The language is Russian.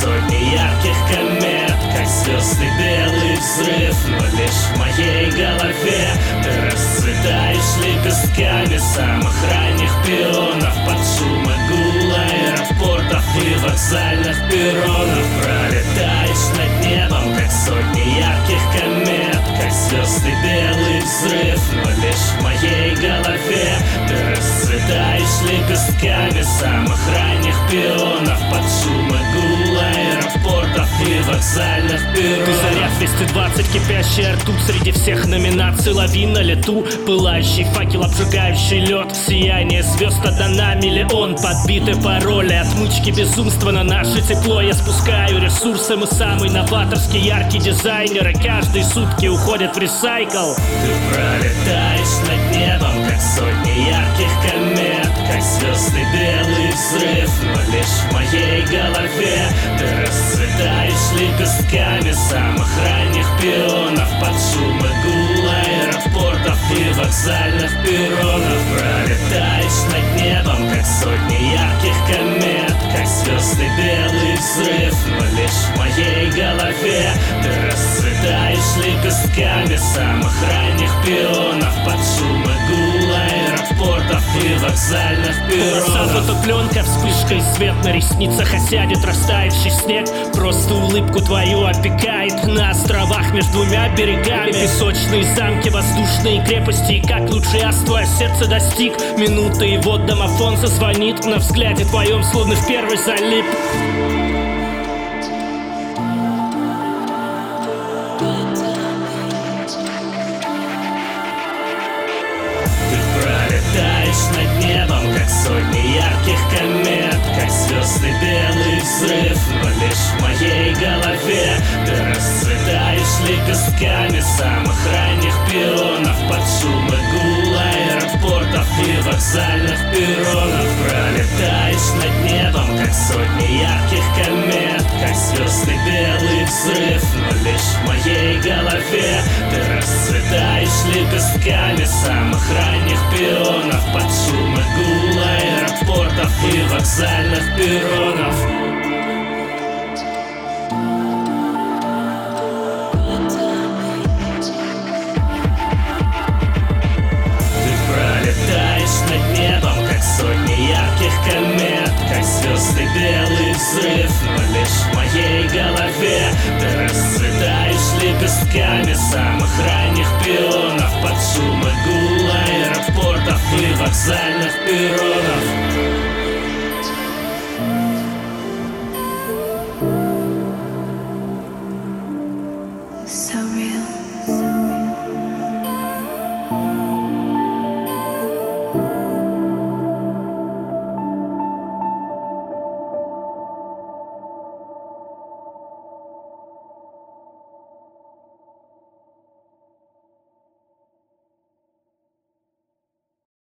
сотни ярких комет, как звездный белый взрыв. Но лишь в моей голове ты расцветаешь лепестками самых ранних пионов под шумы гула аэропортов и вокзальных перронов. Пролетаешь над небом, как сотни ярких комет, как звездный белый взрыв. Но лишь в моей голове ты расцветаешь лепестками самых ранних пионов под шумы гула аэропортов и вокзальных перронов. Ты заряд 220, кипящая ртуть среди всех номинаций. Лови на лету, пылающий факел, обжигающий лед. Сияние звезд отдана миллион. Подбиты пароли, отмычки безумства на наше тепло. Я спускаю ресурсы, мы самый новаторский, яркий дизайнер, и каждые сутки уходят в ресайкл. Ты пролетаешь над небом, как сотни ярких комет, как звездный белый взрыв. Но лишь в моей голове ты расцветаешь лепестками самых ранних пионов под шумы гула аэропортов и вокзальных перронов. Пролетаешь над небом, как сотни ярких комет, как звездный белый взрыв. Но лишь в моей голове ты расцветаешь лепестками самых ранних пионов под шумы гула аэропортов и вокзальных перронов. Фотопленка, вспышкой свет на ресницах осядет растаявший снег. Просто улыбку твою опекает на островах между двумя берегами. Песочные замки, воздушные крепости, и как лучший ас твое сердце достиг минуты, и вот домофон зазвонит. На взгляде твоем словно в первый залип. Пролетаешь над небом, как сотни ярких комет, как звездный белый взрыв. Но лишь в моей голове ты расцветаешь лепестками самых ранних пионов под шумы гула аэропортов и вокзальных перронов. Пролетаешь над небом, как сотни ярких комет, как звездный белый взрыв. Но лишь в моей голове ты расцветаешь лепестками самых ранних пионов под шумы гула аэропортов и вокзальных перронов. Ты пролетаешь над небом, как сотни ярких комет, как звездный белый взрыв. Но лишь в моей голове ты расцветаешь лепестками самых ранних пионов под шумы гула аэропортов и вокзальных перронов. So